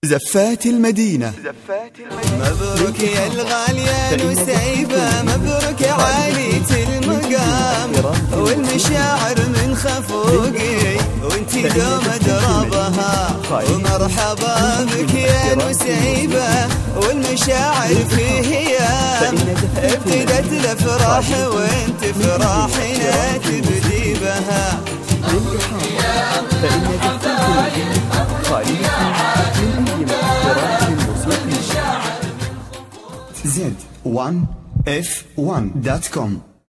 زفات المدينة. مبروك يا الغالية نسيبة، مبروك يا عالية المقام والمشاعر من خفوقي وانتي دوم دربها. ومرحبا بك يا نسيبة والمشاعر في هيام، ابتدت الافراح وانت فراحنا تبدي بها. Z1F1.com